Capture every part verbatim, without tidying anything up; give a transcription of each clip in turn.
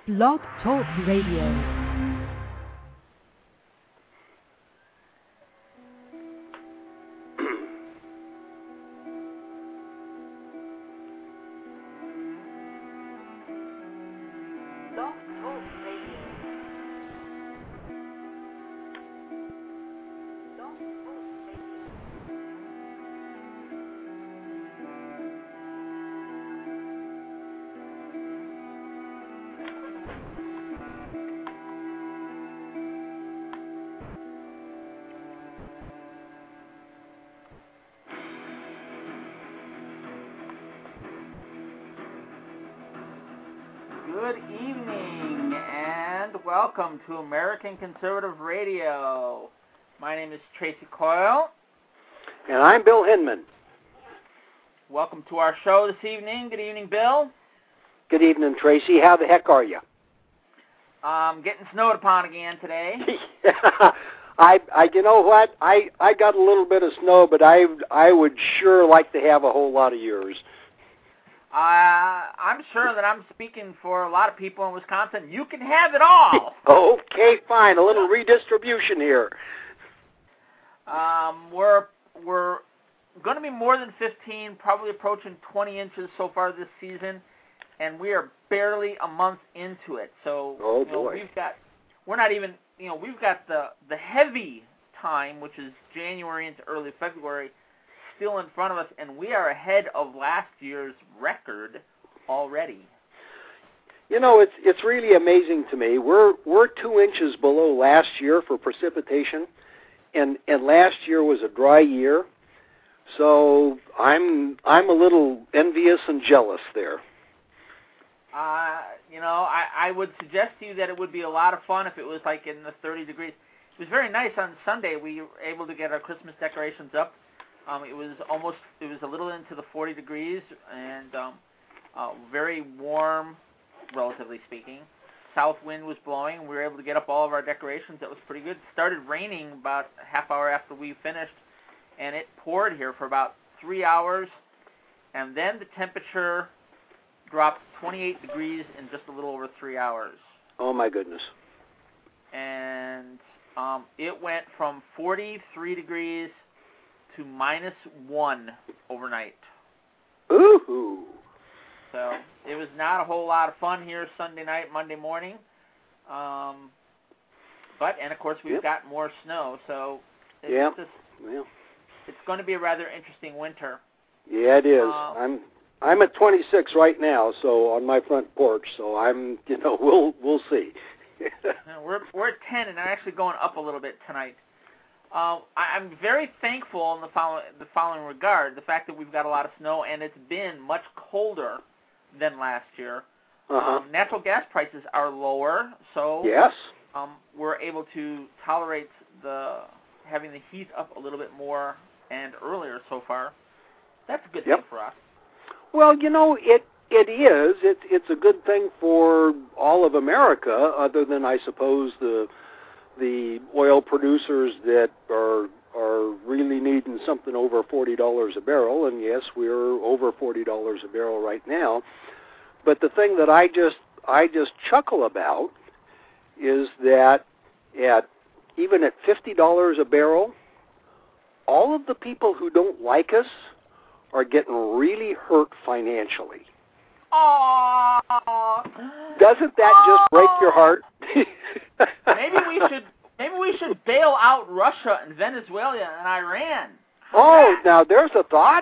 Blog Talk Radio. Good evening and welcome to American Conservative Radio. My name is Tracy Coyle. And I'm Bill Hinman. Welcome to our show this evening. Good evening, Bill. Good evening, Tracy. How the heck are you? Um, getting snowed upon again today. I, I, you know what? I, I got a little bit of snow, but I, I would sure like to have a whole lot of yours. Uh, I'm sure that I'm speaking for a lot of people in Wisconsin. You can have it all. Okay, fine. A little redistribution here. Um, we're we're going to be more than fifteen, probably approaching twenty inches so far this season, and we are barely a month into it. So oh, you know, boy. we've got we're not even you know we've got the the heavy time, which is January into early February, still in front of us, and we are ahead of last year's record already. You know, it's it's really amazing to me. We're we're two inches below last year for precipitation, and and last year was a dry year, so I'm I'm a little envious and jealous there. Uh, you know, I, I would suggest to you that it would be a lot of fun if it was like in the thirty degrees. It was very nice on Sunday. We were able to get our Christmas decorations up. Um, it was almost, it was a little into the forty degrees and um, uh, very warm, relatively speaking. South wind was blowing. We were able to get up all of our decorations. That was pretty good. It started raining about a half hour after we finished, and it poured here for about three hours. And then the temperature dropped twenty-eight degrees in just a little over three hours. Oh, my goodness. And um, it went from forty-three degrees to minus one overnight. Ooh. So it was not a whole lot of fun here Sunday night, Monday morning. Um, but, and of course, we've yep. got more snow, so it's, yeah. just, yeah. it's going to be a rather interesting winter. Yeah, it is. Uh, I'm I'm at twenty-six right now, so on my front porch, so I'm, you know, we'll we'll see. we're we're at ten, and I'm actually going up a little bit tonight. Uh, I, I'm very thankful in the following, the following regard, the fact that we've got a lot of snow and it's been much colder than last year. Uh-huh. Um, natural gas prices are lower, so yes. um, we're able to tolerate the having the heat up a little bit more and earlier so far. That's a good yep. thing for us. Well, you know, it it is. It, it's a good thing for all of America, other than, I suppose, the the oil producers that are are really needing something over forty dollars a barrel, and yes, we're over forty dollars a barrel right now. But the thing that I just I just chuckle about is that at even at fifty dollars a barrel, all of the people who don't like us are getting really hurt financially. Aww. Doesn't that Aww. just break your heart? Maybe we should maybe we should bail out Russia and Venezuela and Iran. Oh, now there's a thought.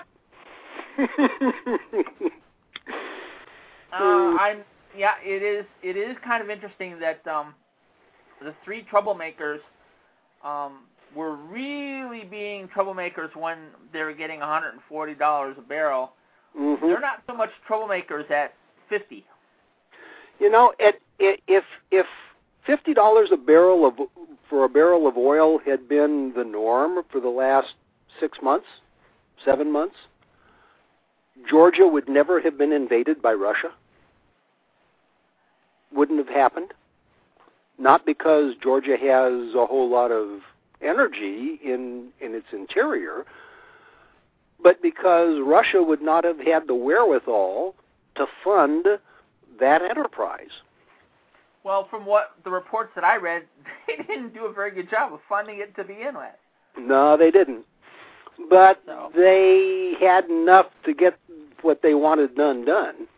uh, I'm yeah, it is it is kind of interesting that um, the three troublemakers um, were really being troublemakers when they were getting one hundred forty dollars a barrel. Mm-hmm. They're not so much troublemakers at fifty. You know, at, at, if if fifty dollars a barrel of for a barrel of oil had been the norm for the last six months, seven months, Georgia would never have been invaded by Russia. Wouldn't have happened. Not because Georgia has a whole lot of energy in in its interior, but because Russia would not have had the wherewithal to fund that enterprise. Well, from what the reports that I read, they didn't do a very good job of funding it to begin with. No, they didn't. But So. they had enough to get what they wanted done done.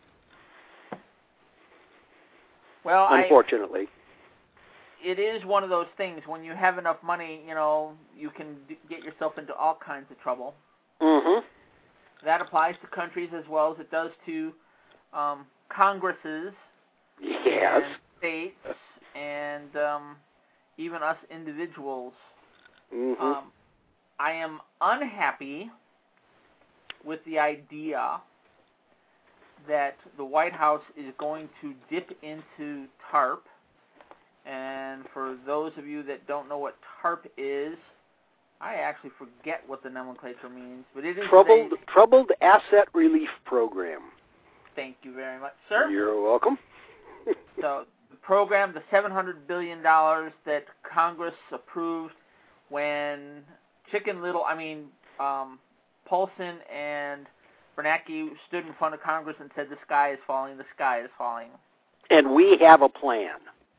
Well, unfortunately. I, it is one of those things. When you have enough money, you know, you can d- get yourself into all kinds of trouble. Mm-hmm. That applies to countries as well as it does to um, Congresses, yes, and states, and um, even us individuals. Mm-hmm. Um, I am unhappy with the idea that the White House is going to dip into TARP. And for those of you that don't know what TARP is, I actually forget what the nomenclature means, but it is Troubled, a, Troubled Asset Relief Program. Thank you very much, sir. You're welcome. So the program, the seven hundred billion dollars that Congress approved when Chicken Little, I mean, um, Paulson and Bernanke stood in front of Congress and said, the sky is falling, the sky is falling. And we have a plan.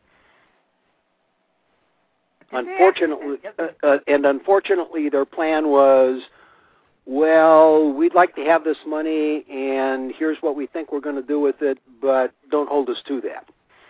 Did Unfortunately, yep. uh, uh, and unfortunately, their plan was, well, we'd like to have this money, and here's what we think we're going to do with it, but don't hold us to that.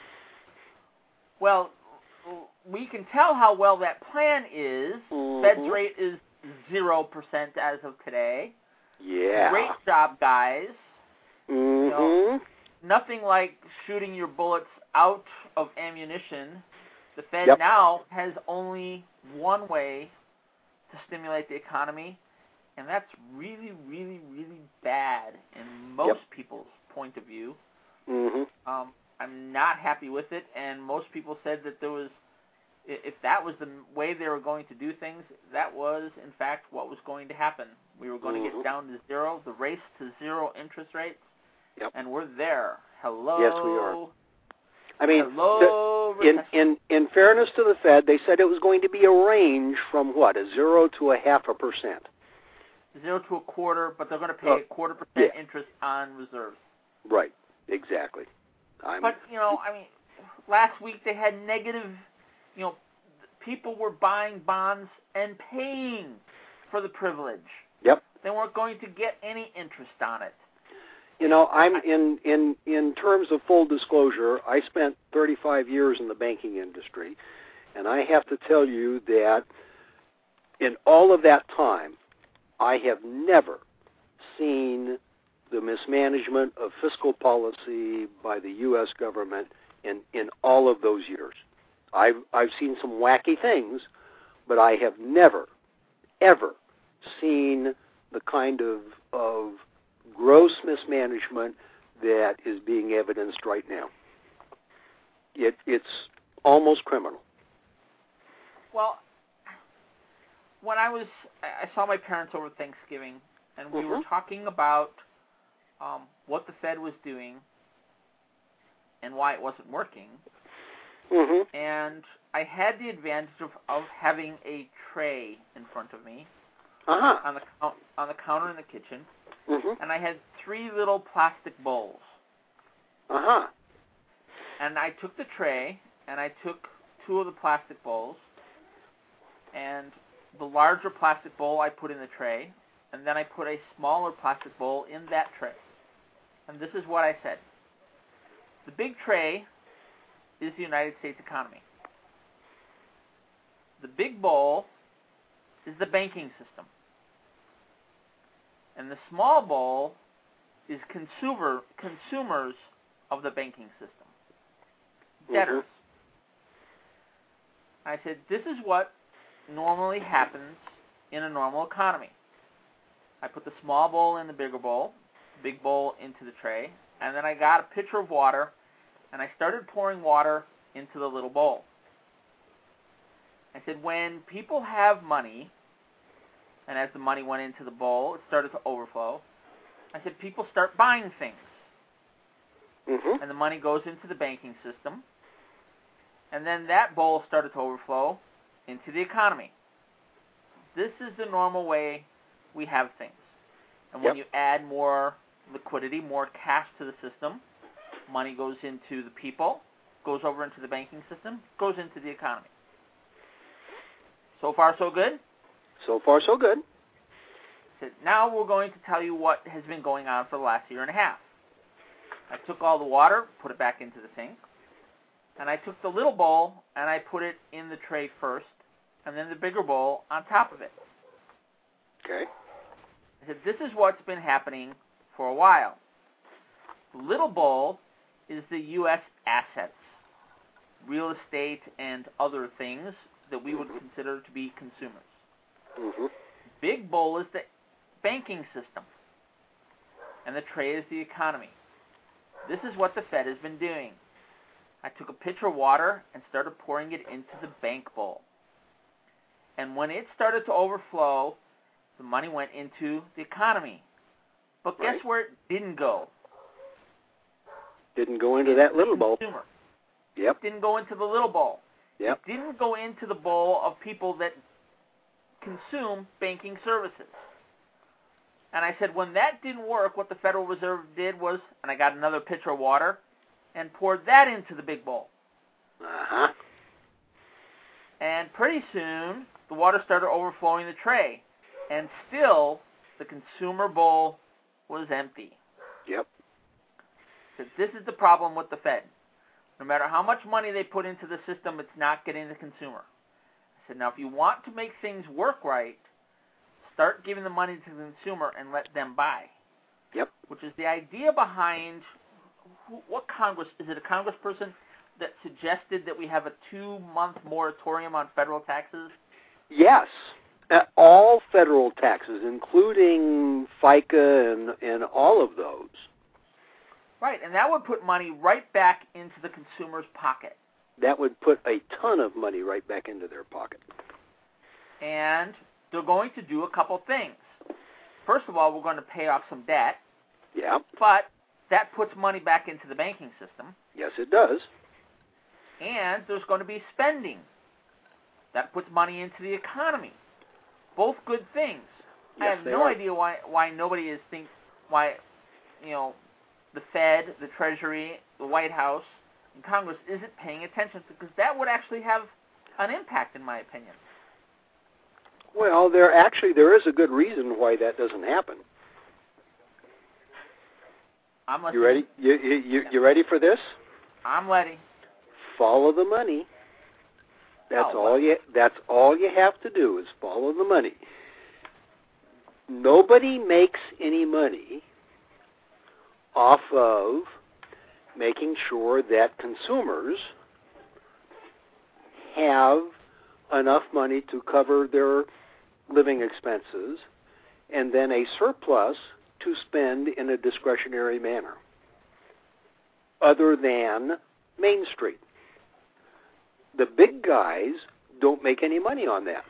Well, we can tell how well that plan is. Mm-hmm. Fed's rate is zero percent as of today. Yeah. Great job, guys. Mm-hmm. You know, nothing like shooting your bullets out of ammunition. The Fed yep. now has only one way to stimulate the economy, and that's really, really, really bad in most yep. people's point of view. Mm-hmm. Um, I'm not happy with it, and most people said that there was, if that was the way they were going to do things, that was, in fact, what was going to happen. We were going mm-hmm. to get down to zero, the race to zero interest rates, yep. and we're there. Hello. Yes, we are. I mean, Hello, the, in, in in fairness to the Fed, they said it was going to be a range from, what, a zero to a half a percent. Zero to a quarter, but they're going to pay oh, a quarter percent yeah. interest on reserves. Right, exactly. I'm, but, you know, I mean, last week they had negative, you know, people were buying bonds and paying for the privilege. Yep. They weren't going to get any interest on it. You know, I'm in, in, in terms of full disclosure, I spent thirty-five years in the banking industry, and I have to tell you that in all of that time, I have never seen the mismanagement of fiscal policy by the U S government in, in all of those years. I've, I've seen some wacky things, but I have never, ever seen the kind of, of gross mismanagement that is being evidenced right now. It, it's almost criminal. Well, when I was, I saw my parents over Thanksgiving, and we mm-hmm. were talking about um, what the Fed was doing and why it wasn't working. Mm-hmm. And I had the advantage of, of having a tray in front of me uh-huh. on the on the counter in the kitchen. Mm-hmm. And I had three little plastic bowls. Uh-huh. And I took the tray, and I took two of the plastic bowls, and the larger plastic bowl I put in the tray, and then I put a smaller plastic bowl in that tray. And this is what I said. The big tray is the United States economy. The big bowl is the banking system. And the small bowl is consumer consumers of the banking system. Debtors. Mm-hmm. I said, this is what normally happens in a normal economy. I put the small bowl in the bigger bowl, the big bowl into the tray, and then I got a pitcher of water, and I started pouring water into the little bowl. I said, when people have money, and as the money went into the bowl, it started to overflow, I said, people start buying things. Mm-hmm. And the money goes into the banking system, and then that bowl started to overflow into the economy. This is the normal way we have things. And when yep. you add more liquidity, more cash to the system, money goes into the people, goes over into the banking system, goes into the economy. So far, so good? So far, so good. So now we're going to tell you what has been going on for the last year and a half. I took all the water, put it back into the sink, and I took the little bowl and I put it in the tray first, and then the bigger bowl on top of it. Okay. I said, this is what's been happening for a while. The little bowl is the U S assets, real estate and other things that we would consider to be consumers. Mm-hmm. Big bowl is the banking system, and the tray is the economy. This is what the Fed has been doing. I took a pitcher of water and started pouring it into the bank bowl. And when it started to overflow, the money went into the economy. But guess Right. where it didn't go? Didn't go into that little bowl. Consumer. Yep. It didn't go into the little bowl. Yep. It didn't go into the bowl of people that consume banking services. And I said, when that didn't work, what the Federal Reserve did was, and I got another pitcher of water and poured that into the big bowl. Uh-huh. And pretty soon, the water started overflowing the tray. And still, the consumer bowl was empty. Yep. So this is the problem with the Fed. No matter how much money they put into the system, it's not getting the consumer. I said, now if you want to make things work right, start giving the money to the consumer and let them buy. Yep. Which is the idea behind, what Congress, is it a congressperson that suggested that we have a two-month moratorium on federal taxes? Yes. Uh, all federal taxes, including FICA and, and all of those. Right, and that would put money right back into the consumer's pocket. That would put a ton of money right back into their pocket. And they're going to do a couple things. First of all, we're going to pay off some debt. Yeah. But that puts money back into the banking system. Yes, it does. And there's going to be spending. That puts money into the economy. Both good things. Yes, I have they no are. idea why why nobody is think why you know the Fed, the Treasury, the White House, and Congress isn't paying attention, because that would actually have an impact, in my opinion. Well, there actually there is a good reason why that doesn't happen. I'm listening. You ready? You you you ready for this? I'm ready. Follow the money. That's Oh, all well. you. That's all you have to do is follow the money. Nobody makes any money off of making sure that consumers have enough money to cover their living expenses, and then a surplus to spend in a discretionary manner, other than Main Street. The big guys don't make any money on that.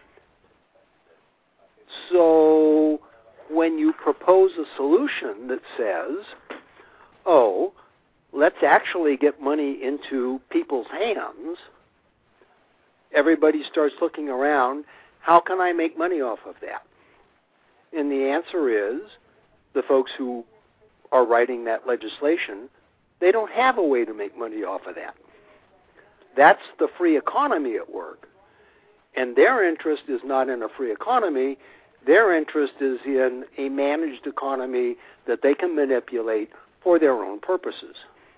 So when you propose a solution that says, oh, let's actually get money into people's hands, everybody starts looking around, how can I make money off of that? And the answer is, the folks who are writing that legislation, they don't have a way to make money off of that. That's the free economy at work. And their interest is not in a free economy. Their interest is in a managed economy that they can manipulate for their own purposes.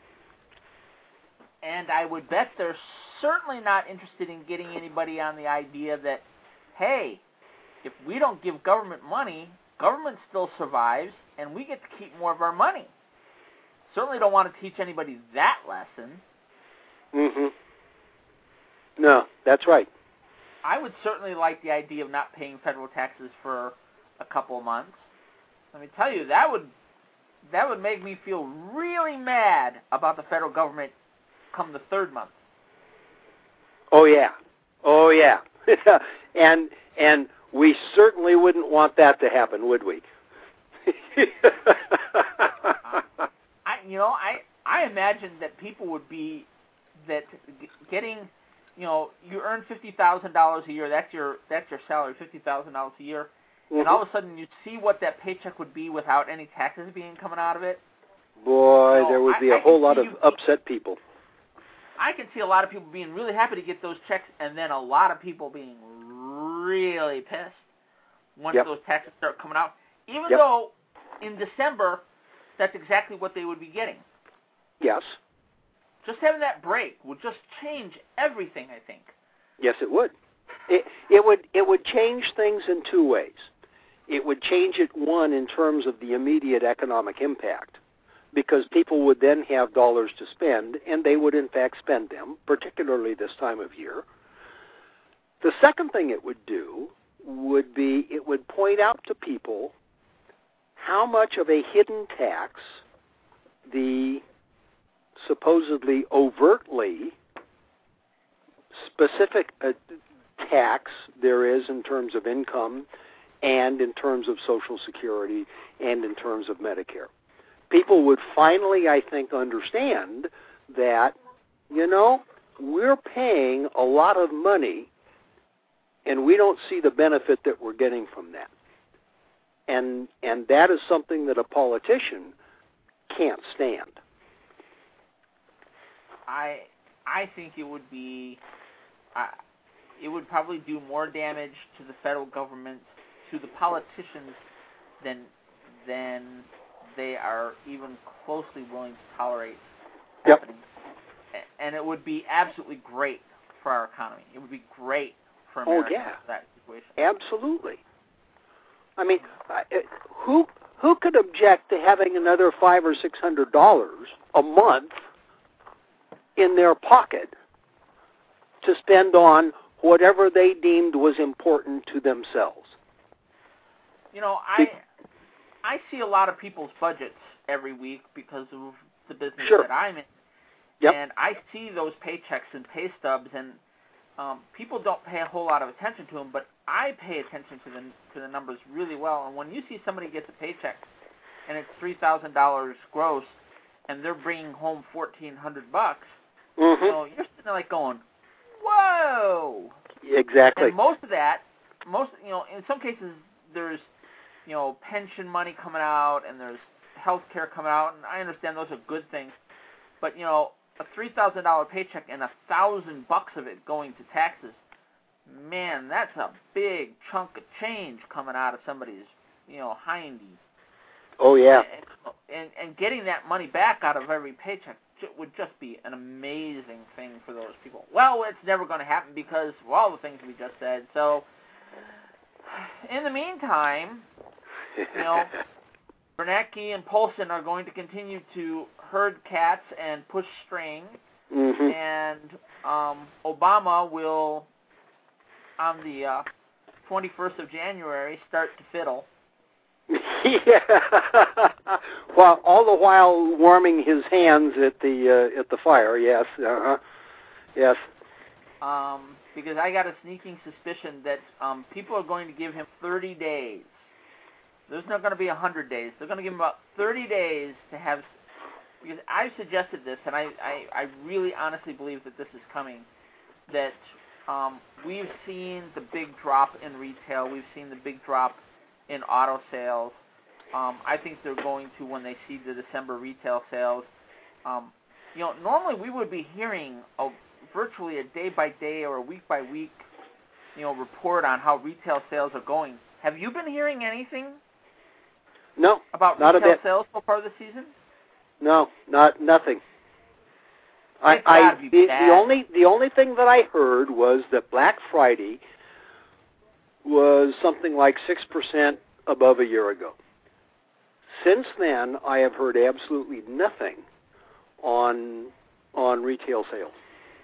And I would bet they're certainly not interested in getting anybody on the idea that, hey, if we don't give government money, government still survives, and we get to keep more of our money. Certainly don't want to teach anybody that lesson. Mm-hmm. No, that's right. I would certainly like the idea of not paying federal taxes for a couple of months. Let me tell you, that would that would make me feel really mad about the federal government come the third month. Oh yeah, oh yeah, and and we certainly wouldn't want that to happen, would we? I, you know, I I imagine that people would be that getting, you know, you earn fifty thousand dollars a year. That's your that's your salary, fifty thousand dollars a year, mm-hmm. and all of a sudden you see what that paycheck would be without any taxes being coming out of it. Boy, you know, there would be I, a I whole lot of you, upset people. I can see a lot of people being really happy to get those checks, and then a lot of people being really pissed once yep. those taxes start coming out, even yep. though in December that's exactly what they would be getting. Yes. Just having that break would just change everything, I think. Yes, it would. It, it would it would change things in two ways. It would change it, one, in terms of the immediate economic impact, because people would then have dollars to spend, and they would, in fact, spend them, particularly this time of year. The second thing it would do would be it would point out to people how much of a hidden tax the supposedly overtly specific uh, tax there is in terms of income and in terms of Social Security and in terms of Medicare. People would finally, I think, understand that, you know, we're paying a lot of money and we don't see the benefit that we're getting from that. And and that is something that a politician can't stand. I I think it would be, uh, it would probably do more damage to the federal government, to the politicians, than than they are even closely willing to tolerate yep. happening. And it would be absolutely great for our economy. It would be great for America. Oh, yeah. That situation. Absolutely. I mean, who who could object to having another five or six hundred dollars a month in their pocket to spend on whatever they deemed was important to themselves? You know, I I see a lot of people's budgets every week because of the business sure. that I'm in, yep. and I see those paychecks and pay stubs, and um, people don't pay a whole lot of attention to them, but I pay attention to the to the numbers really well. And when you see somebody gets a paycheck and it's three thousand dollars gross, and they're bringing home fourteen hundred bucks, mm-hmm. you know, you're sitting there like going, "Whoa!" Exactly. And most of that, most you know, in some cases there's you know pension money coming out and there's health care coming out, and I understand those are good things, but you know, a three thousand dollar paycheck and a thousand bucks of it going to taxes. Man, that's a big chunk of change coming out of somebody's, you know, hindy. Oh, yeah. And, and and getting that money back out of every paycheck would just be an amazing thing for those people. Well, it's never going to happen because of all the things we just said. So, in the meantime, you know, Bernanke and Polson are going to continue to herd cats and push string, mm-hmm. and um, Obama will, on the uh, twenty-first of January, start to fiddle. Yeah. Well, all the while warming his hands at the uh, at the fire. Yes. Uh-huh. Yes. Um, because I got a sneaking suspicion that um, people are going to give him thirty days. There's not going to be one hundred days. They're going to give him about thirty days to have. Because I've suggested this, and I, I, I really honestly believe that this is coming. That um, we've seen the big drop in retail. We've seen the big drop in auto sales. Um, I think they're going to, when they see the December retail sales, um, you know, normally we would be hearing a, virtually a day-by-day or a week-by-week, you know, report on how retail sales are going. Have you been hearing anything? No, about not retail a bit. sales so far this season? No, not nothing. I, It's I gotta be the, bad. the only the only thing that I heard was that Black Friday was something like six percent above a year ago. Since then, I have heard absolutely nothing on on retail sales.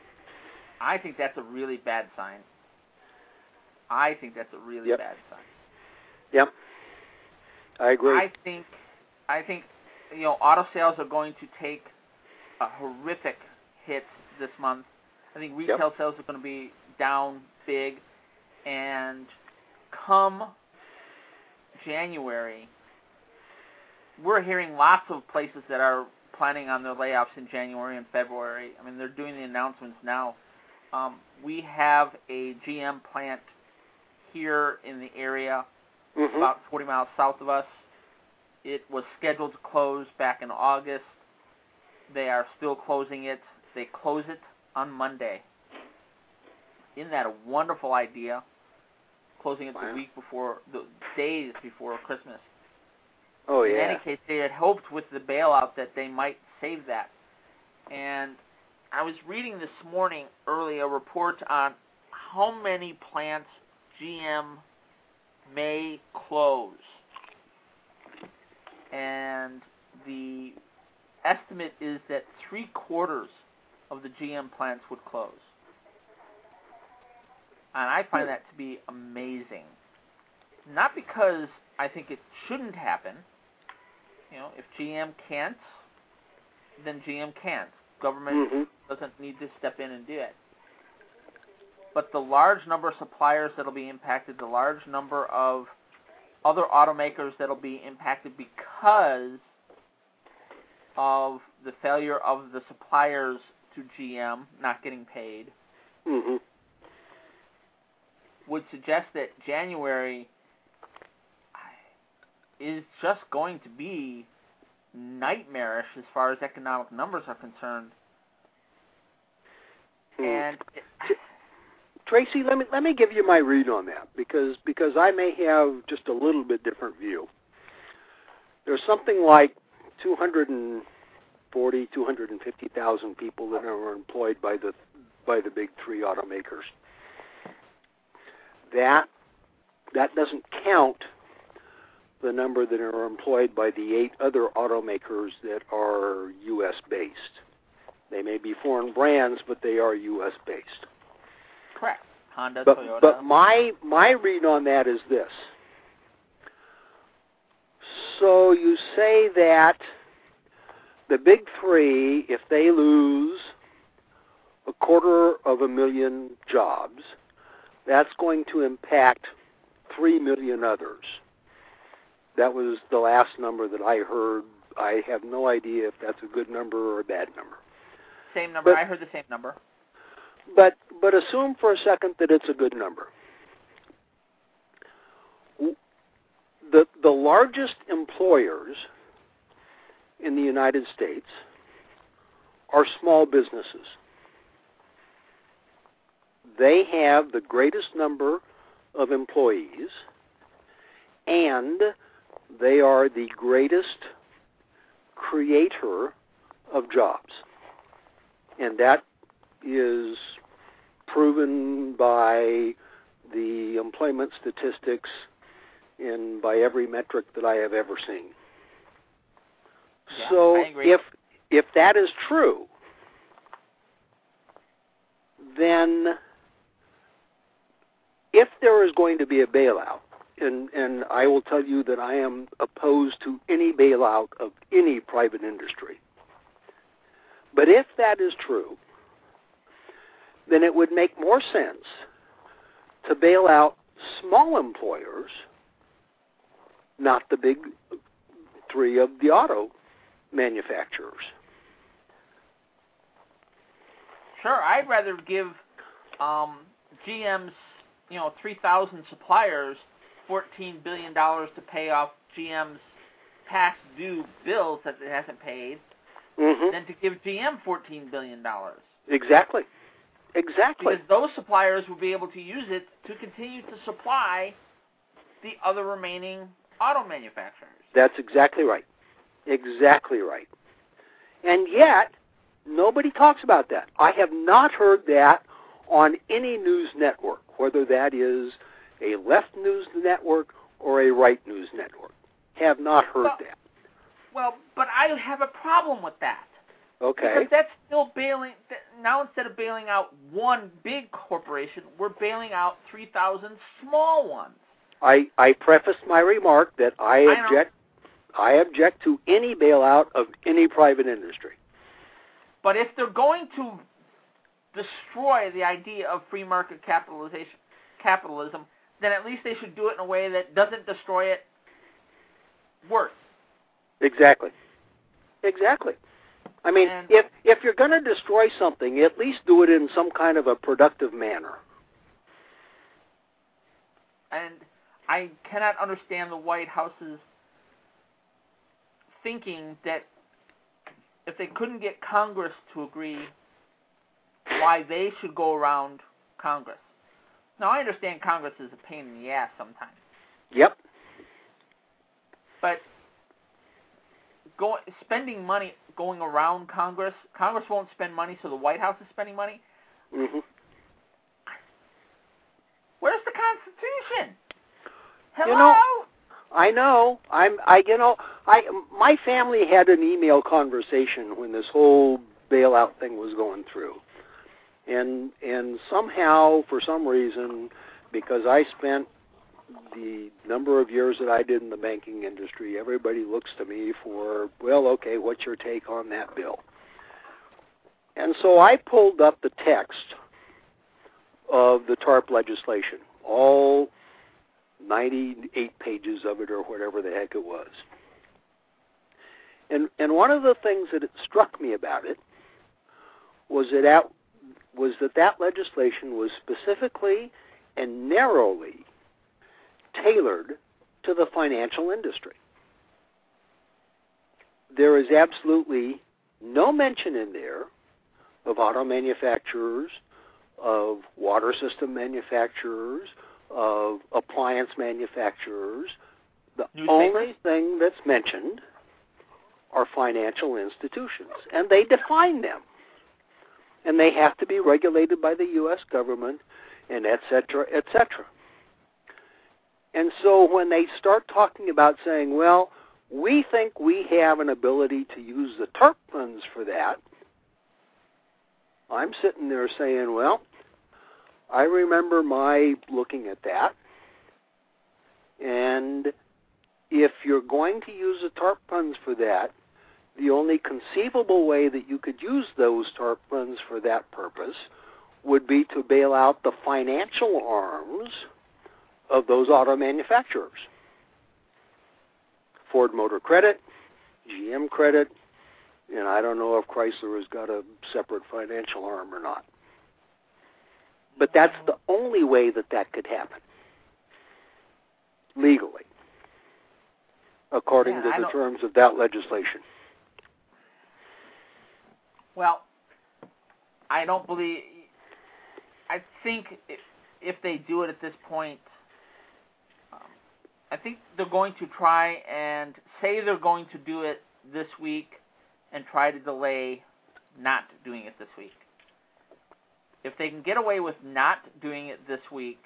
I think that's a really bad sign. I think that's a really Yep. bad sign. Yep, I agree. I think, I think, you know, auto sales are going to take a horrific hit this month. I think retail Yep. sales are going to be down big, and come January, we're hearing lots of places that are planning on their layoffs in January and February. I mean, they're doing the announcements now. Um, we have a G M plant here in the area, mm-hmm. about forty miles south of us. It was scheduled to close back in August. They are still closing it. They close it on Monday. Isn't that a wonderful idea? Closing it wow. the week before, the days before Christmas. Oh, In yeah. any case, they had hoped with the bailout that they might save that. And I was reading this morning early a report on how many plants G M may close. And the estimate is that three quarters of the G M plants would close. And I find that to be amazing. Not because I think it shouldn't happen. You know, if G M can't, then G M can't. Government mm-hmm. doesn't need to step in and do it. But the large number of suppliers that will be impacted, the large number of other automakers that will be impacted because of the failure of the suppliers to G M not getting paid, mm-hmm. would suggest that January is just going to be nightmarish as far as economic numbers are concerned. Mm. And it, Tracy, let me let me give you my read on that because because I may have just a little bit different view. There's something like two hundred forty, two hundred fifty thousand people that are employed by the by the big three automakers. That that doesn't count the number that are employed by the eight other automakers that are U S based. They may be foreign brands, but they are U S based. Correct. Honda, but, Toyota. But my my read on that is this. So you say that the big three, if they lose a quarter of a million jobs, that's going to impact three million others. That was the last number that I heard. I have no idea if that's a good number or a bad number. Same number. But, I heard the same number. But but assume for a second that it's a good number. The the largest employers in the United States are small businesses. They have the greatest number of employees, and they are the greatest creator of jobs. And that is proven by the employment statistics and by every metric that I have ever seen. Yeah, so I agree. if if that is true, then if there is going to be a bailout, and, and I will tell you that I am opposed to any bailout of any private industry, but if that is true, then it would make more sense to bail out small employers, not the big three of the auto manufacturers. Sure, I'd rather give um, G M's, you know, three thousand suppliers fourteen billion dollars to pay off G M's past due bills that it hasn't paid, mm-hmm. than to give G M fourteen billion dollars. Exactly. Exactly. Because those suppliers will be able to use it to continue to supply the other remaining auto manufacturers. That's exactly right. Exactly right. And yet, nobody talks about that. I have not heard that on any news network, whether that is a left news network or a right news network. Have not heard well, that. Well, but I have a problem with that. Okay. Because that's still bailing. Now instead of bailing out one big corporation, we're bailing out three thousand small ones. I, I prefaced my remark that I I object. I object to any bailout of any private industry. But if they're going to destroy the idea of free market capitalization, capitalism, then at least they should do it in a way that doesn't destroy it worse. Exactly. Exactly. I mean, and, if if you're going to destroy something, at least do it in some kind of a productive manner. And I cannot understand the White House's thinking that if they couldn't get Congress to agree why they should go around Congress. Now, I understand Congress is a pain in the ass sometimes. Yep. But go, spending money going around Congress, Congress won't spend money, so the White House is spending money. Mm-hmm. Where's the Constitution? Hello? You know, I know. I'm. I. You know. I. My family had an email conversation when this whole bailout thing was going through, and and somehow, for some reason, because I spent the number of years that I did in the banking industry, everybody looks to me for, well, okay, what's your take on that bill? And so I pulled up the text of the TARP legislation, all ninety-eight pages of it or whatever the heck it was. And and one of the things that it struck me about it was that that, was that, that legislation was specifically and narrowly tailored to the financial industry. There is absolutely no mention in there of auto manufacturers, of water system manufacturers, of appliance manufacturers. The only thing that's mentioned are financial institutions, and they define them. And they have to be regulated by the U S government, and et cetera, et cetera. And so when they start talking about saying, well, we think we have an ability to use the TARP funds for that, I'm sitting there saying, well, I remember my looking at that, and if you're going to use the TARP funds for that, the only conceivable way that you could use those TARP funds for that purpose would be to bail out the financial arms of those auto manufacturers. Ford Motor Credit, G M Credit, and I don't know if Chrysler has got a separate financial arm or not. But that's the only way that that could happen, legally, according yeah, to the terms of that legislation. Well, I don't believe, I think if, if they do it at this point, um, I think they're going to try and say they're going to do it this week and try to delay not doing it this week. If they can get away with not doing it this week,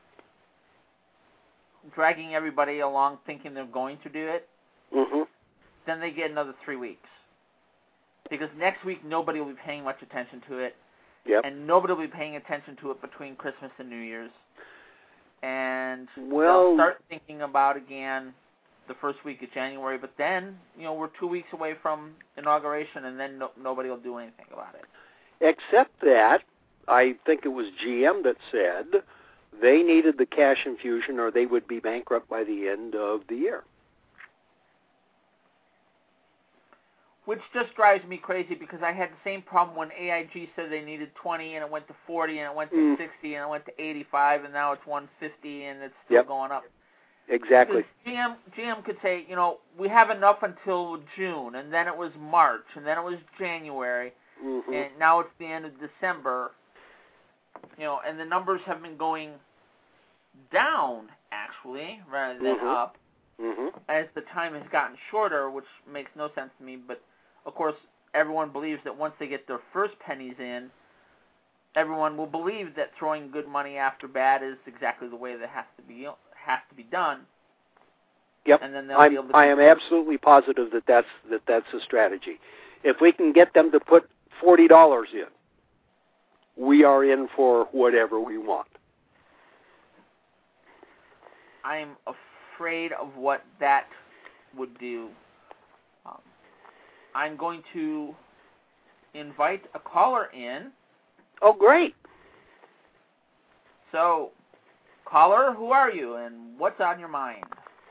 dragging everybody along thinking they're going to do it, mm-hmm. then they get another three weeks. Because next week nobody will be paying much attention to it, yep. and nobody will be paying attention to it between Christmas and New Year's. And well, they'll start thinking about again the first week of January, but then, you know, we're two weeks away from inauguration, and then no, nobody will do anything about it. Except that, I think it was G M that said they needed the cash infusion or they would be bankrupt by the end of the year. Which just drives me crazy because I had the same problem when A I G said they needed twenty and it went to forty and it went to mm. sixty and it went to eighty-five and now it's one fifty and it's still yep. going up. Exactly. G M, G M could say, you know, we have enough until June, and then it was March, and then it was January, mm-hmm. and now it's the end of December. You know, and the numbers have been going down, actually, rather than mm-hmm. up, mm-hmm. as the time has gotten shorter, which makes no sense to me. But, of course, everyone believes that once they get their first pennies in, everyone will believe that throwing good money after bad is exactly the way that has to be has to be done. Yep, and then they'll I'm, be able to I am absolutely positive that that's that that's a strategy. If we can get them to put forty dollars in, we are in for whatever we want. I'm afraid of what that would do. Um, I'm going to invite a caller in. Oh, great. So, caller, who are you and what's on your mind?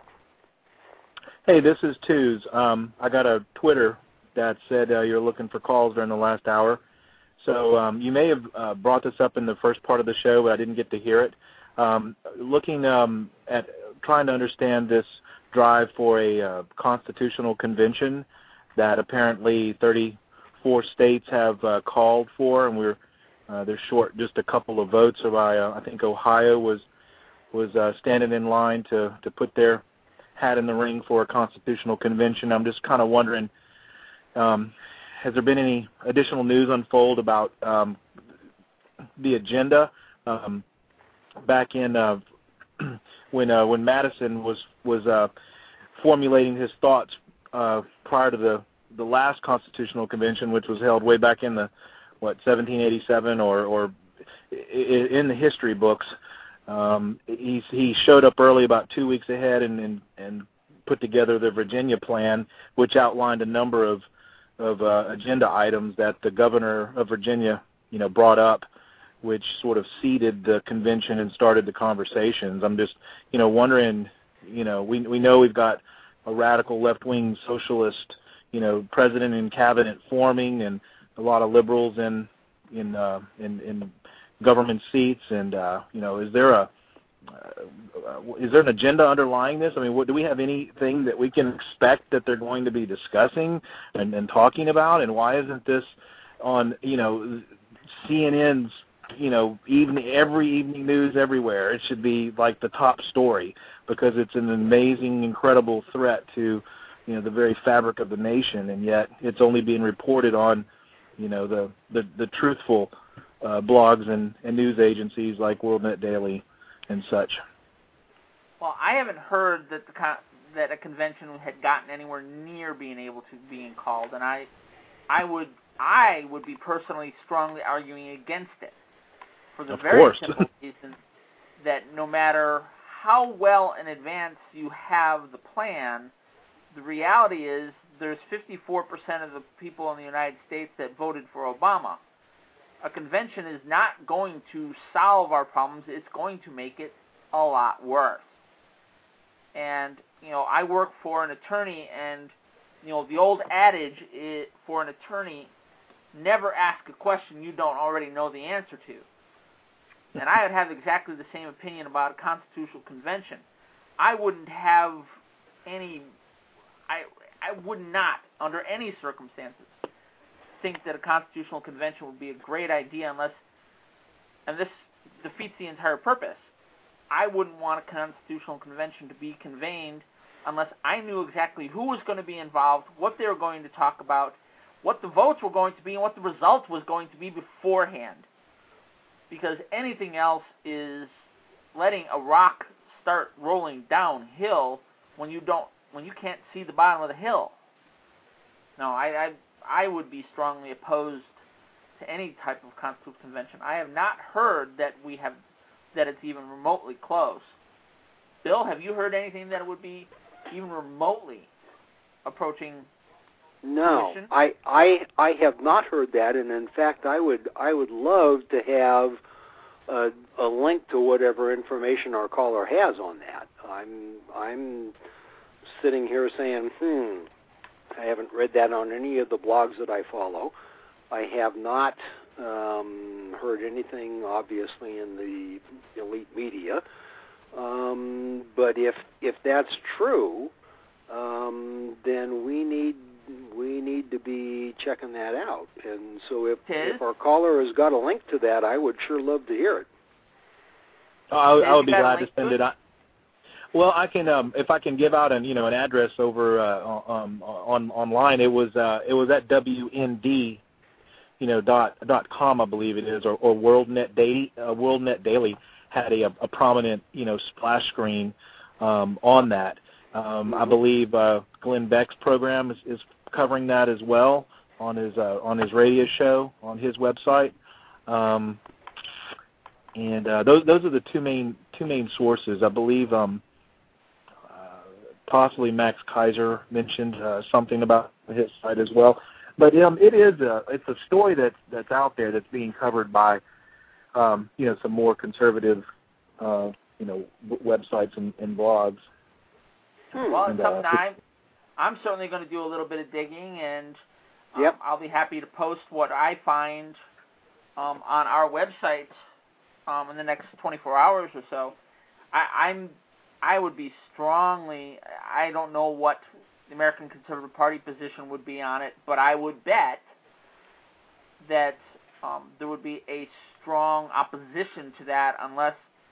Hey, this is Tuz. Um, I got a Twitter that said uh, you're looking for calls during the last hour. So um, you may have uh, brought this up in the first part of the show, but I didn't get to hear it. Um, looking um, at trying to understand this drive for a uh, constitutional convention that apparently thirty-four states have uh, called for, and we're Uh, they're short just a couple of votes. So I, uh, I think Ohio was was uh, standing in line to, to put their hat in the ring for a constitutional convention. I'm just kind of wondering, um, has there been any additional news unfold about um, the agenda? Um, back in uh, when uh, when Madison was was uh, formulating his thoughts uh, prior to the the last constitutional convention, which was held way back in the what seventeen eighty-seven or or in the history books. Um, he he showed up early, about two weeks ahead, and, and and put together the Virginia plan, which outlined a number of of uh, agenda items that the governor of Virginia, you know, brought up, which sort of seeded the convention and started the conversations. I'm just, you know, wondering, you know, we we know we've got a radical left-wing socialist, you know, president and cabinet forming, and a lot of liberals in in uh, in, in government seats, and uh, you know, is there a uh, is there an agenda underlying this? I mean, what, do we have anything that we can expect that they're going to be discussing and, and talking about? And why isn't this on, you know, C N N's, you know, evening every evening news everywhere? It should be like the top story, because it's an amazing, incredible threat to, you know, the very fabric of the nation, and yet it's only being reported on, you know, the the, the truthful uh, blogs and, and news agencies like WorldNet Daily and such. Well, I haven't heard that the con- that a convention had gotten anywhere near being able to being called, and I, I would I would be personally strongly arguing against it, for the of very course. simple reason that no matter how well in advance you have the plan, the reality is there's fifty-four percent of the people in the United States that voted for Obama. A convention is not going to solve our problems. It's going to make it a lot worse. And, you know, I work for an attorney, and, you know, the old adage is, for an attorney, never ask a question you don't already know the answer to. And I would have exactly the same opinion about a constitutional convention. I wouldn't have any, I, I would not, under any circumstances, think that a constitutional convention would be a great idea unless, and this defeats the entire purpose, I wouldn't want a constitutional convention to be convened unless I knew exactly who was going to be involved, what they were going to talk about, what the votes were going to be, and what the result was going to be beforehand. Because anything else is letting a rock start rolling downhill when you don't, when you can't see the bottom of the hill. No, I, I, I would be strongly opposed to any type of constitutional convention. I have not heard that we have, that it's even remotely close. Bill, have you heard anything that it would be even remotely approaching? No, fruition? I, I I have not heard that, and in fact, I would I would love to have a, a link to whatever information our caller has on that. I'm I'm sitting here saying, hmm, I haven't read that on any of the blogs that I follow. I have not um, heard anything, obviously, in the elite media. Um, but if if that's true, um, then we need we need to be checking that out. And so if, if our caller has got a link to that, I would sure love to hear it. Oh, I, I would be glad to send it out. Well, I can um, if I can give out an you know an address over uh, um, on online. It was uh, it was at W N D, you know dot dot com, I believe it is, or, or WorldNet Daily. Uh, WorldNet Daily had a, a prominent you know splash screen um, on that. Um, I believe uh, Glenn Beck's program is, is covering that as well on his uh, on his radio show on his website. Um, and uh, those those are the two main two main sources. I believe. Um, Possibly Max Kaiser mentioned uh, something about his site as well, but um, it is a it's a story that that's out there that's being covered by um, you know some more conservative uh, you know w- websites and, and blogs. Hmm. Well, and, it's something uh, I'm I'm certainly going to do a little bit of digging, and um, yep. I'll be happy to post what I find um, on our website um, in the next twenty-four hours or so. I, I'm I would be strongly, I don't know what the American Conservative Party position would be on it, but I would bet that um, there would be a strong opposition to that unless,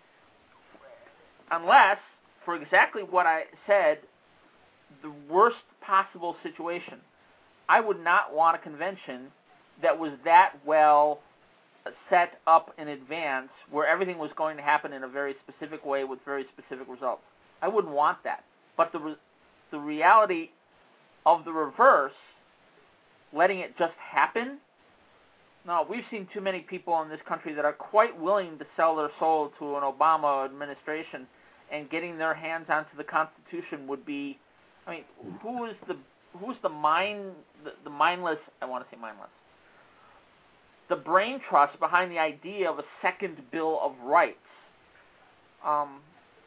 unless, for exactly what I said, the worst possible situation. I would not want a convention that was that well set up in advance where everything was going to happen in a very specific way with very specific results. I wouldn't want that. But the re- the reality of the reverse, letting it just happen, no, we've seen too many people in this country that are quite willing to sell their soul to an Obama administration, and getting their hands onto the Constitution would be, I mean, who is the who's the mind the, the mindless? I want to say mindless. The brain trust behind the idea of a second Bill of Rights. Um,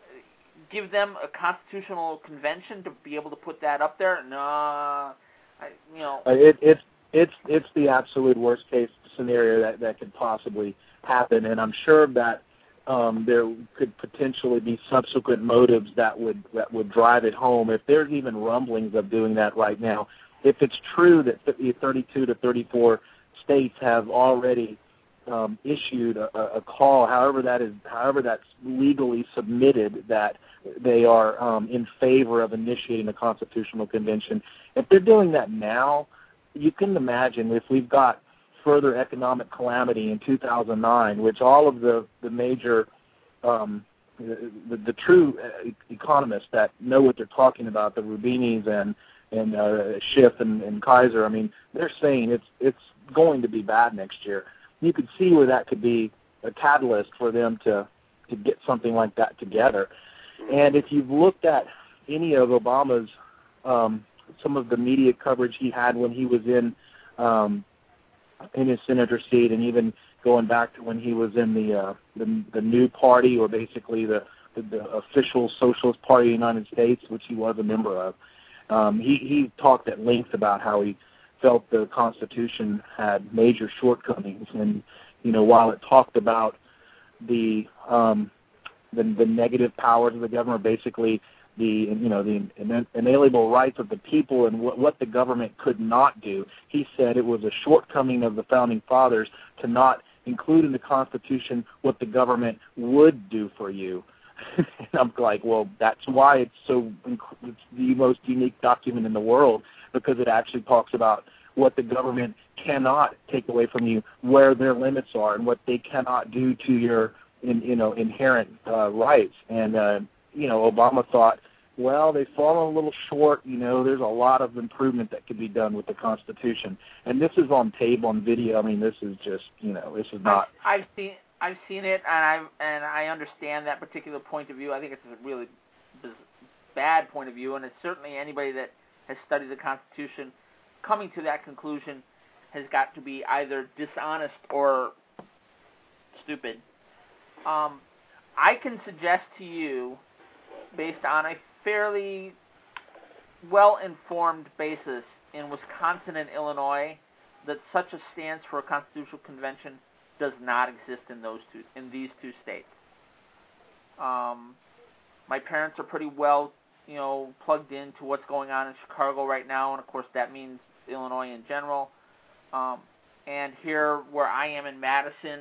give them a constitutional convention to be able to put that up there? No, I, you know. It, it's it's it's the absolute worst case scenario that, that could possibly happen, and I'm sure that um, there could potentially be subsequent motives that would that would drive it home. If there's even rumblings of doing that right now, if it's true that thirty-two to thirty-four states have already um, issued a, a call, however that is, however that's legally submitted, that they are um, in favor of initiating a constitutional convention. If they're doing that now, you can imagine if we've got further economic calamity in two thousand nine, which all of the the major um, the, the true economists that know what they're talking about, the Rubinis and and uh, Schiff and, and Kaiser, I mean, they're saying it's it's going to be bad next year. You could see where that could be a catalyst for them to, to get something like that together. And if you've looked at any of Obama's, um, some of the media coverage he had when he was in um, in his senator seat, and even going back to when he was in the uh, the, the new party, or basically the, the, the official Socialist Party of the United States, which he was a member of, Um, he, he talked at length about how he felt the Constitution had major shortcomings, and you know, while it talked about the um, the, the negative powers of the government, basically the you know the inalienable rights of the people and what, what the government could not do, he said it was a shortcoming of the founding fathers to not include in the Constitution what the government would do for you. And I'm like, well, that's why it's so it's the most unique document in the world, because it actually talks about what the government cannot take away from you, where their limits are, and what they cannot do to your in, you know inherent uh, rights. And uh, you know, Obama thought, well, they've fallen a little short. You know, there's a lot of improvement that could be done with the Constitution. And this is on tape, on video. I mean, this is just you know, this is not. I've, I've seen. I've seen it, and I and I understand that particular point of view. I think it's a really bad point of view, and it's certainly anybody that has studied the Constitution coming to that conclusion has got to be either dishonest or stupid. Um, I can suggest to you, based on a fairly well-informed basis in Wisconsin and Illinois, that such a stance for a constitutional convention does not exist in those two, in these two states. Um, my parents are pretty well, you know, plugged into what's going on in Chicago right now, and of course that means Illinois in general. Um, and here, where I am in Madison,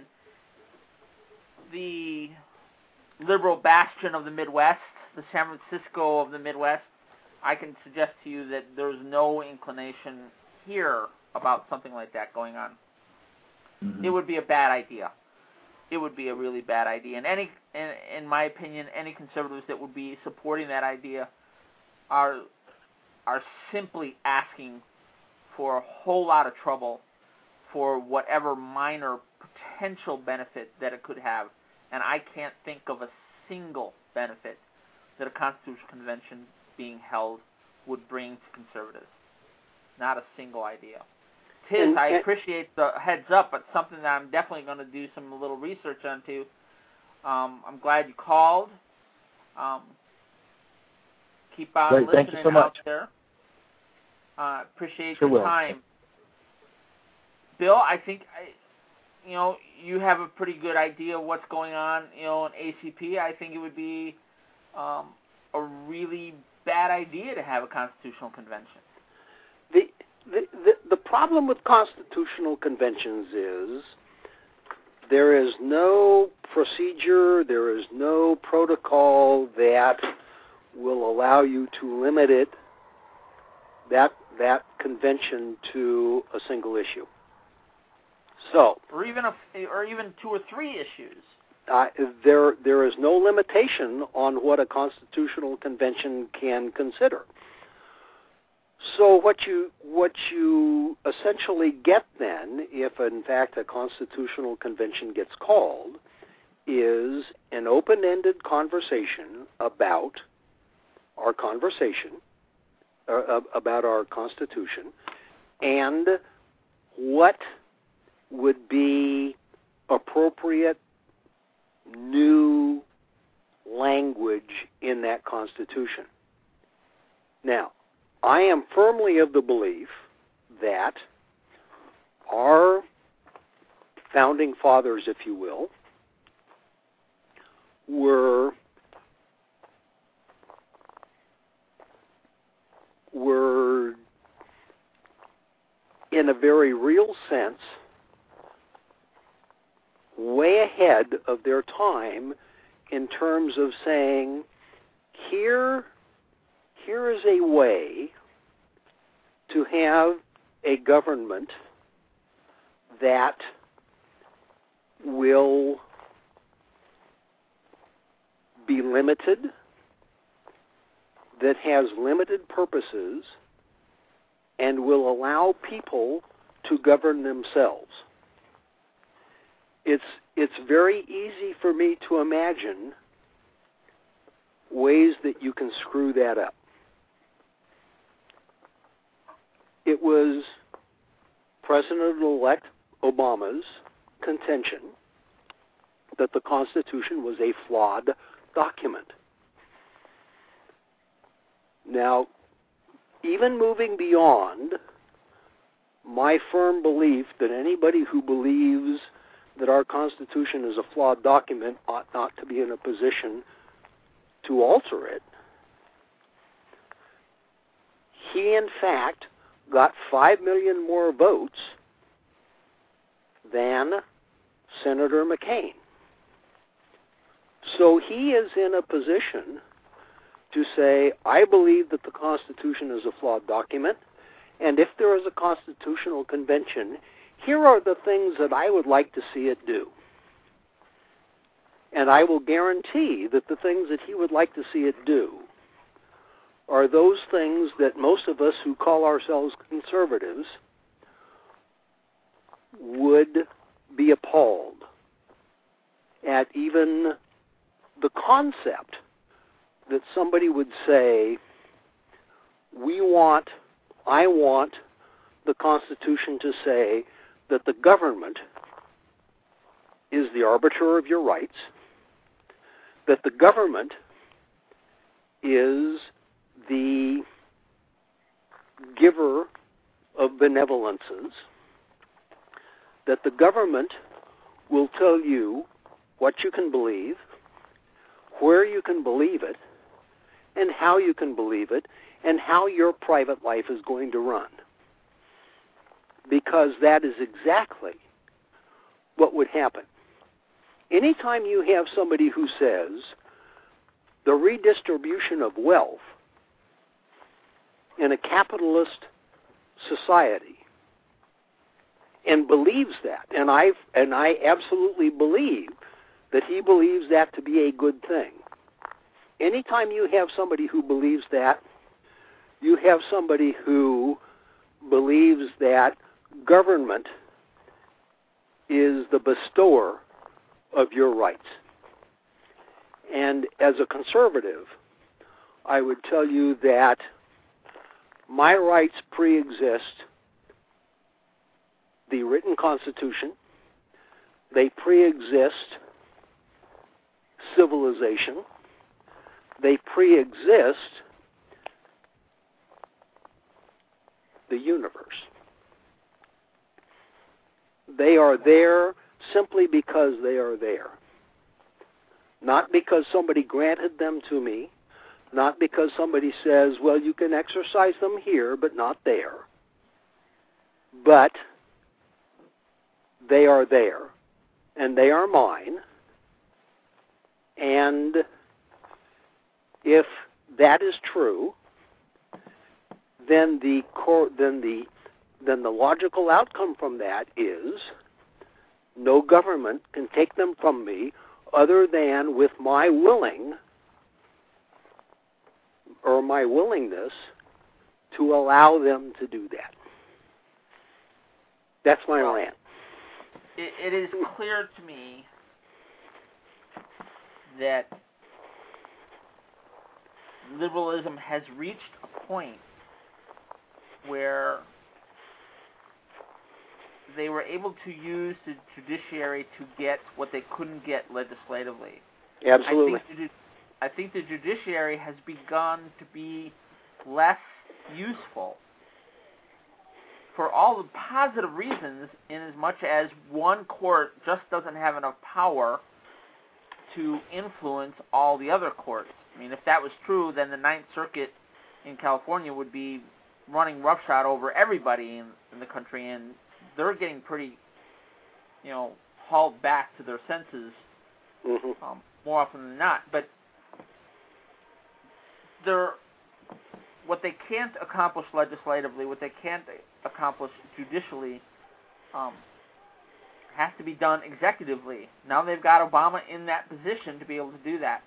the liberal bastion of the Midwest, the San Francisco of the Midwest, I can suggest to you that there's no inclination here about something like that going on. Mm-hmm. It would be a bad idea. It would be a really bad idea. And any, in, in my opinion, any conservatives that would be supporting that idea are are simply asking for a whole lot of trouble for whatever minor potential benefit that it could have. And I can't think of a single benefit that a constitutional convention being held would bring to conservatives. Not a single idea. Tis, I appreciate the heads up, but something that I'm definitely going to do some little research onto. Um, I'm glad you called. Um, keep on Great. listening Thank you so out much. there. Uh, appreciate Sure your will. time. Bill, I think I, you know you have a pretty good idea of what's going on. You know, in A C P, I think it would be um, a really bad idea to have a constitutional convention. The The, the, the problem with constitutional conventions is there is no procedure, there is no protocol that will allow you to limit it, that that convention, to a single issue. So, or even a, or even two or three issues. Uh, there, there is no limitation on what a constitutional convention can consider. So, what you what you essentially get then, if in fact a constitutional convention gets called, is an open-ended conversation about our conversation, uh, about our Constitution, and what would be appropriate new language in that Constitution. Now, I am firmly of the belief that our founding fathers, if you will, were were in a very real sense way ahead of their time in terms of saying, here, here is a way to have a government that will be limited, that has limited purposes, and will allow people to govern themselves. It's it's very easy for me to imagine ways that you can screw that up. It was President-elect Obama's contention that the Constitution was a flawed document. Now, even moving beyond my firm belief that anybody who believes that our Constitution is a flawed document ought not to be in a position to alter it, he in fact got five million more votes than Senator McCain. So he is in a position to say, I believe that the Constitution is a flawed document, and if there is a constitutional convention, here are the things that I would like to see it do. And I will guarantee that the things that he would like to see it do are those things that most of us who call ourselves conservatives would be appalled at, even the concept that somebody would say, we want, I want the Constitution to say that the government is the arbiter of your rights, that the government is the giver of benevolences, that the government will tell you what you can believe, where you can believe it, and how you can believe it, and how your private life is going to run. Because that is exactly what would happen. Anytime you have somebody who says the redistribution of wealth in a capitalist society and believes that, and I and I absolutely believe that he believes that to be a good thing. Anytime you have somebody who believes that, you have somebody who believes that government is the bestower of your rights. And as a conservative, I would tell you that my rights pre-exist the written Constitution. They pre-exist civilization. They pre-exist the universe. They are there simply because they are there. Not because somebody granted them to me, not because somebody says, well, you can exercise them here, but not there. But they are there. and they are mine. And if that is true, then the cor- then the then the logical outcome from that is no government can take them from me other than with my willing or my willingness to allow them to do that. That's my well, rant. It, it is clear to me that liberalism has reached a point where they were able to use the judiciary to get what they couldn't get legislatively. Absolutely. I think the, I think the judiciary has begun to be less useful for all the positive reasons, in as much as one court just doesn't have enough power to influence all the other courts. I mean, if that was true, then the Ninth Circuit in California would be running roughshod over everybody in, in the country, and they're getting pretty, you know, hauled back to their senses mm-hmm. um, more often than not. But they're, what they can't accomplish legislatively, what they can't accomplish judicially, um, has to be done executively. Now they've got Obama in that position to be able to do that.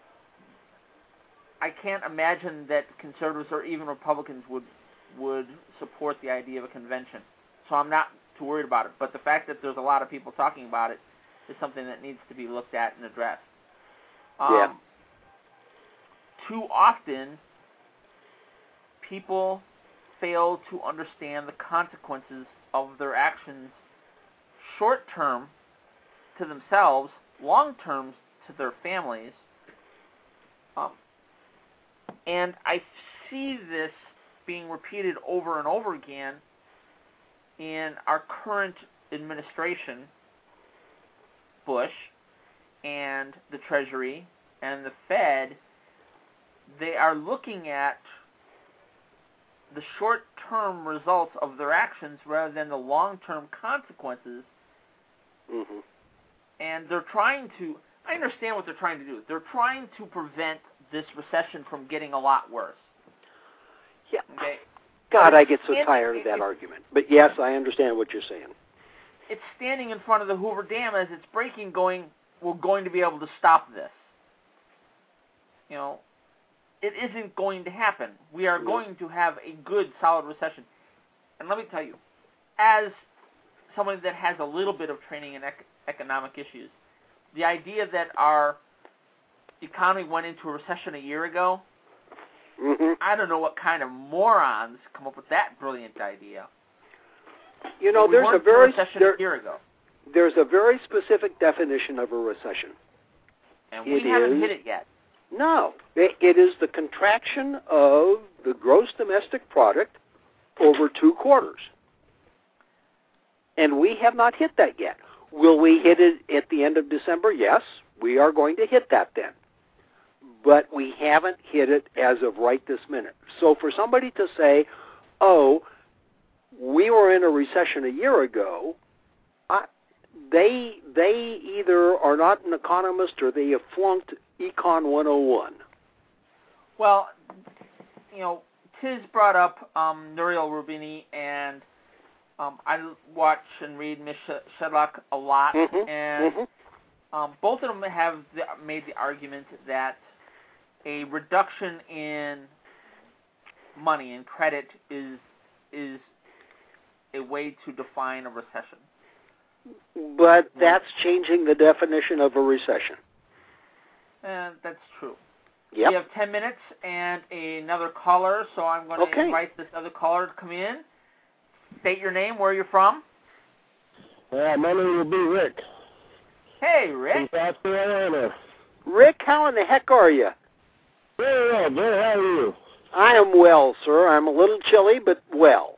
I can't imagine that conservatives or even Republicans would would support the idea of a convention. So I'm not too worried about it. But the fact that there's a lot of people talking about it is something that needs to be looked at and addressed. Um, yeah. Too often, people fail to understand the consequences of their actions short-term to themselves, long-term to their families. Um, and I see this being repeated over and over again in our current administration, Bush, and the Treasury, and the Fed. They are looking at the short-term results of their actions rather than the long-term consequences. Mm-hmm. And they're trying to, I understand what they're trying to do. They're trying to prevent this recession from getting a lot worse. Yeah. Okay? God, I get so it, tired of it, that it, argument. But yes, I understand what you're saying. It's standing in front of the Hoover Dam as it's breaking, going, we're going to be able to stop this. You know, it isn't going to happen. We are going to have a good, solid recession. And let me tell you, as someone that has a little bit of training in ec- economic issues, the idea that our economy went into a recession a year ago, mm-hmm. I don't know what kind of morons come up with that brilliant idea. You know, we there's a very a recession there, a year ago. There's a very specific definition of a recession. And we it haven't is, hit it yet. No. It, it is the contraction of the gross domestic product over two quarters. And we have not hit that yet. Will we hit it at the end of December? Yes, we are going to hit that then. But we haven't hit it as of right this minute. So for somebody to say, oh, we were in a recession a year ago, I, they they either are not an economist or they have flunked Econ one oh one. Well, you know, Tiz brought up um, Nouriel Roubini, and um, I watch and read Miss Shedlock a lot, mm-hmm. and mm-hmm. Um, both of them have the, made the argument that a reduction in money and credit is is a way to define a recession. But that's changing the definition of a recession. And that's true. Yep. We have ten minutes and another caller, so I'm going to okay. invite this other caller to come in. State your name, where you're from. Uh, my name will be Rick. Hey, Rick. From South Carolina. Rick, how in the heck are you? Very well, Bill. How are you? I am well, sir. I'm a little chilly, but well.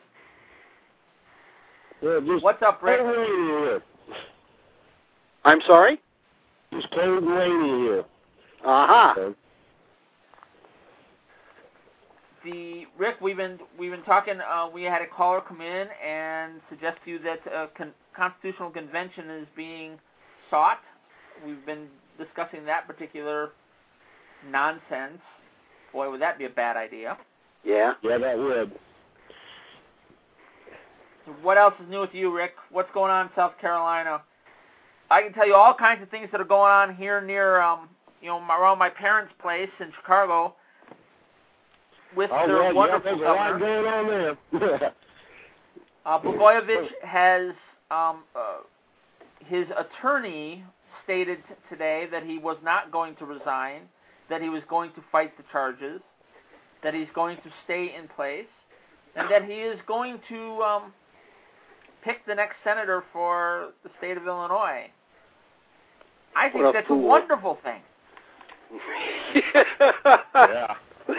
Yeah, just What's up, Rick? cold and rainy here. I'm sorry? Just cold and rainy here. Aha. Okay. The Rick, we've been we've been talking. Uh, we had a caller come in and suggest to you that uh, con- constitutional convention is being sought. We've been discussing that particular nonsense. Boy, would that be a bad idea. Yeah. Yeah, that would. So what else is new with you, Rick? What's going on in South Carolina? I can tell you all kinds of things that are going on here near, um, you know, around my parents' place in Chicago with Oh, their well, wonderful yeah, there's a lot governor. going on there. Uh, Blagojevich has, um, uh, his attorney stated t- today that he was not going to resign, that he was going to fight the charges, that he's going to stay in place, and that he is going to um, pick the next senator for the state of Illinois. I think What a that's fool. a wonderful thing. Yeah.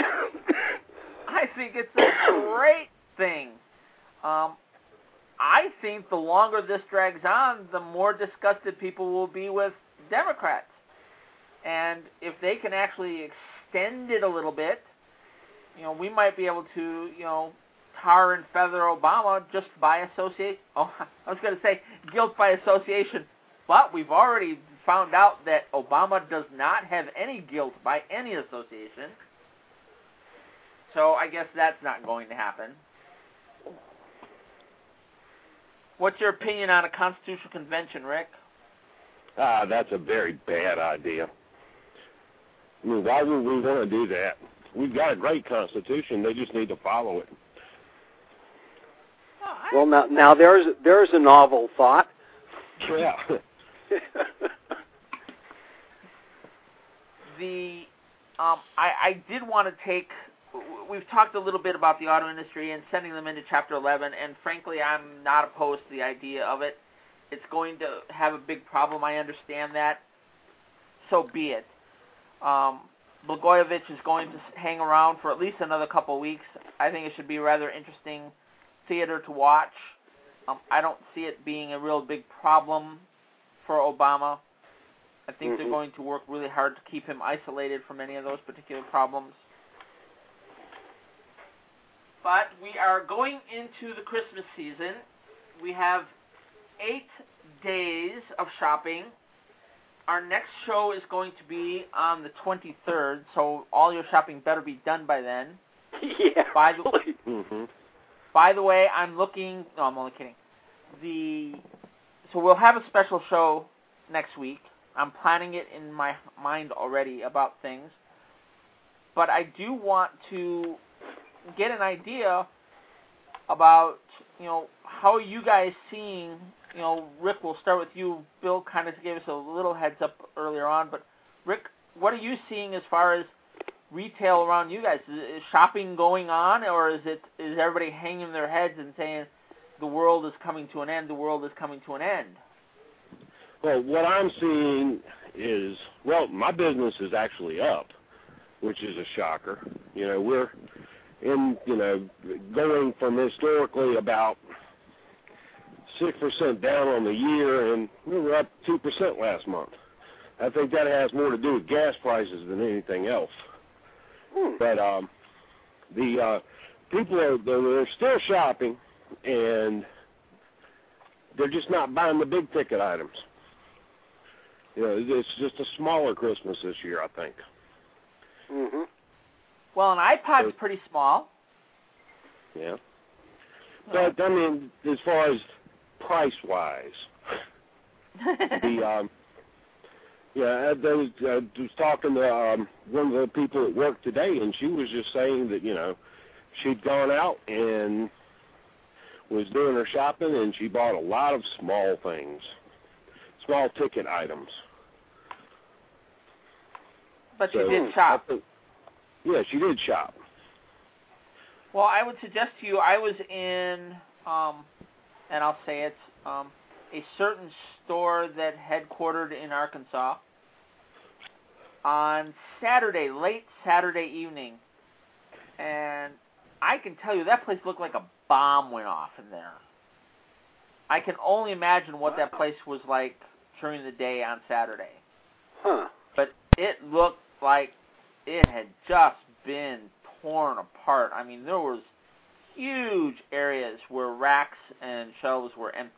I think it's a great thing. Um, I think the longer this drags on, the more disgusted people will be with Democrats. And if they can actually extend it a little bit, you know, we might be able to, you know, tar and feather Obama just by association. Oh, I was going to say guilt by association, but we've already found out that Obama does not have any guilt by any association. So I guess that's not going to happen. What's your opinion on a constitutional convention, Rick? Ah, that's a very bad idea. I mean, why would we want to do that? We've got a great Constitution. They just need to follow it. Oh, I, Well, now, now there's there's a novel thought. Yeah. the um, I, I did want to take. We've talked a little bit about the auto industry and sending them into Chapter eleven, and frankly, I'm not opposed to the idea of it. It's going to have a big problem. I understand that. So be it. Um, Blagojevich is going to hang around for at least another couple of weeks. I think it should be rather interesting theater to watch. Um, I don't see it being a real big problem for Obama. I think Mm-hmm. they're going to work really hard to keep him isolated from any of those particular problems. But we are going into the Christmas season. We have eight days of shopping. Our next show is going to be on the twenty-third, so all your shopping better be done by then. Yeah. By the, really. Mm-hmm. by the way, I'm looking... No, I'm only kidding. The So we'll have a special show next week. I'm planning it in my mind already about things. But I do want to get an idea about, you know, how are you guys seeing, you know, Rick, we'll start with you. Bill kind of gave us a little heads up earlier on, but Rick, what are you seeing as far as retail around you guys? Is, is shopping going on, or is it is everybody hanging their heads and saying the world is coming to an end, the world is coming to an end? Well, what I'm seeing is, well, my business is actually up, which is a shocker. You know, we're in, you know, going from historically about six percent down on the year, and we were up two percent last month. I think that has more to do with gas prices than anything else. Hmm. But um, the uh, people are they're, they're still shopping, and they're just not buying the big ticket items. You know, it's just a smaller Christmas this year, I think. Mm-hmm. Well, an iPod's pretty small. Yeah. But, I mean, as far as price-wise, the, um, yeah, I was, I was talking to um, one of the people at work today, and she was just saying that, you know, she'd gone out and was doing her shopping, and she bought a lot of small things, small ticket items. But So, you did shop. I think, yeah, she did shop. Well, I would suggest to you, I was in, um, and I'll say it, um, a certain store that headquartered in Arkansas on Saturday, late Saturday evening. And I can tell you, that place looked like a bomb went off in there. I can only imagine what that place was like during the day on Saturday. Huh. But it looked like it had just been torn apart. I mean, there was huge areas where racks and shelves were empty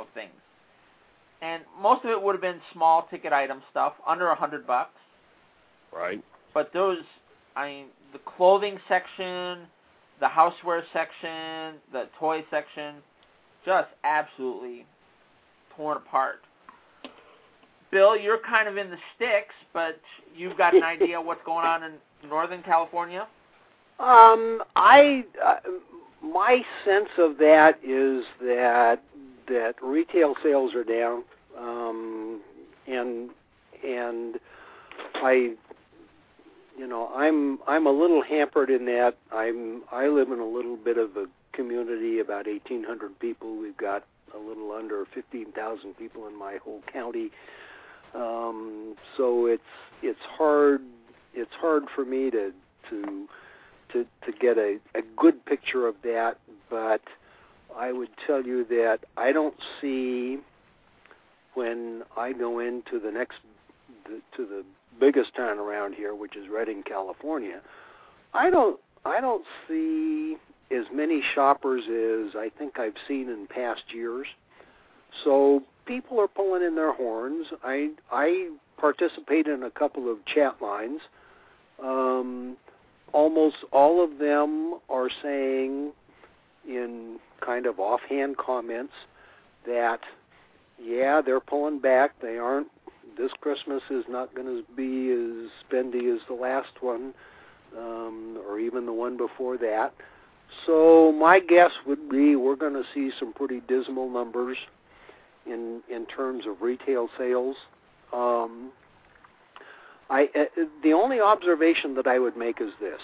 of things. And most of it would have been small ticket item stuff, under a hundred bucks. Right. But those, I mean, the clothing section, the houseware section, the toy section, just absolutely torn apart. Bill, you're kind of in the sticks, but you've got an idea what's going on in Northern California? Um, I, uh, my sense of that is that that retail sales are down, um, and and I, you know, I'm I'm a little hampered in that I'm I live in a little bit of a community, about eighteen hundred people. We've got a little under fifteen thousand people in my whole county. Um, so it's it's hard it's hard for me to to to, to get a, a good picture of that, but I would tell you that I don't see, when I go into the next the, to the biggest town around here, which is Redding, California, I don't I don't see as many shoppers as I think I've seen in past years. So people are pulling in their horns. I I participate in a couple of chat lines. Um, almost all of them are saying, in kind of offhand comments, that yeah, they're pulling back. They aren't. This Christmas is not going to be as spendy as the last one, um, or even the one before that. So my guess would be we're going to see some pretty dismal numbers in in terms of retail sales. Um, I uh, the only observation that I would make is this: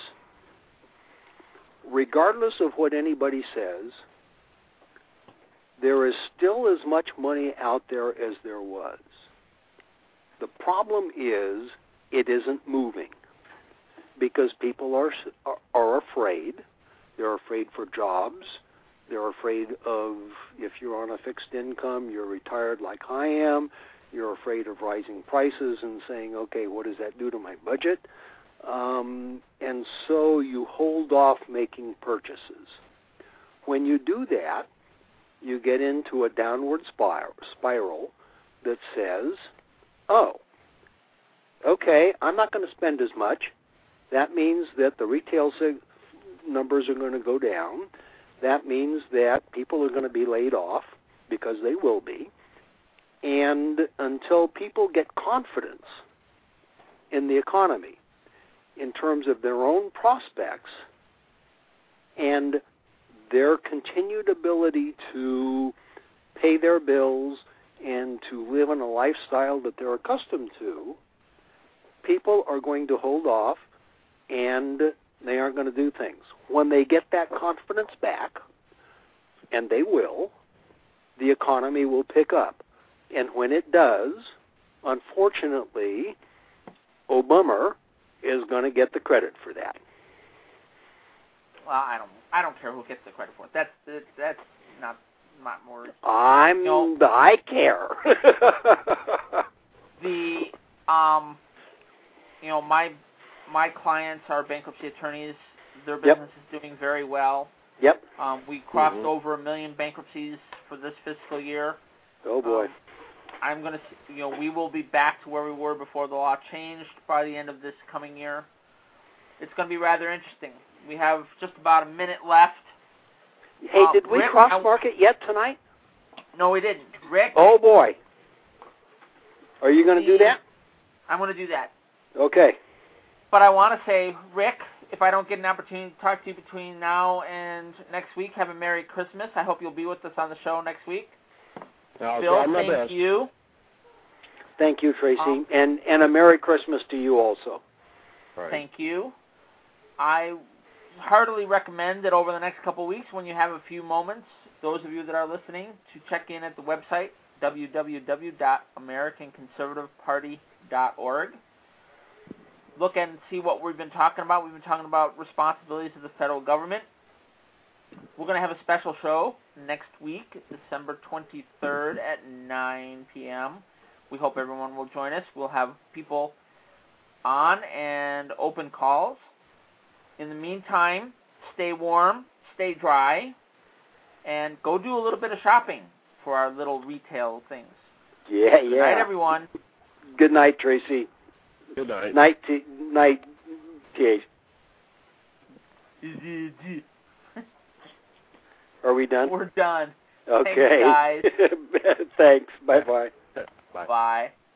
regardless of what anybody says, there is still as much money out there as there was. The problem is it isn't moving because people are are, are afraid. They're afraid for jobs. They're afraid of, if you're on a fixed income, you're retired like I am, you're afraid of rising prices and saying, okay, what does that do to my budget? Um, and so you hold off making purchases. When you do that, you get into a downward spiral, spiral that says, oh, okay, I'm not going to spend as much. That means that the retail sig- numbers are going to go down. That means that people are going to be laid off, because they will be. And until people get confidence in the economy in terms of their own prospects and their continued ability to pay their bills and to live in a lifestyle that they're accustomed to, people are going to hold off and they aren't going to do things. When they get that confidence back, and they will, the economy will pick up. And when it does, unfortunately, Obama is going to get the credit for that. Well, I don't I don't care who gets the credit for it. That's that's not not more. I'm no. the I care. the um, you know my. My clients are bankruptcy attorneys. Their business yep. is doing very well. Yep. Um, we crossed mm-hmm. over a million bankruptcies for this fiscal year. Oh boy. Um, I'm going to, you know, we will be back to where we were before the law changed by the end of this coming year. It's going to be rather interesting. We have just about a minute left. Hey, uh, did we Rick, cross I, market yet tonight? No, we didn't. Rick? Oh boy. Are you going to do that? I'm going to do that. Okay. But I want to say, Rick, if I don't get an opportunity to talk to you between now and next week, have a Merry Christmas. I hope you'll be with us on the show next week. I'll Bill, thank best. you. Thank you, Tracy. Um, and, and a Merry Christmas to you also. Right. Thank you. I heartily recommend that over the next couple of weeks, when you have a few moments, those of you that are listening, to check in at the website, w w w dot american conservative party dot org. Look and see what we've been talking about. We've been talking about responsibilities of the federal government. We're going to have a special show next week, December twenty-third at nine p.m. We hope everyone will join us. We'll have people on and open calls. In the meantime, stay warm, stay dry, and go do a little bit of shopping for our little retail things. Yeah, yeah. Good night, everyone. Good night, Tracy. Good night. Night, t- night, T H. Are we done? We're done. Okay. Thanks, guys. Thanks. Bye-bye. Bye. Bye.